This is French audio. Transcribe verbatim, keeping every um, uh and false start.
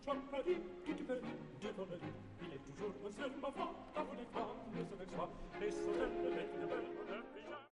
Paris, tout est permis, devant la vie. Il est toujours un seul, ma foi, à vous les femmes, ne avec soi. Les sauterelles, les belles,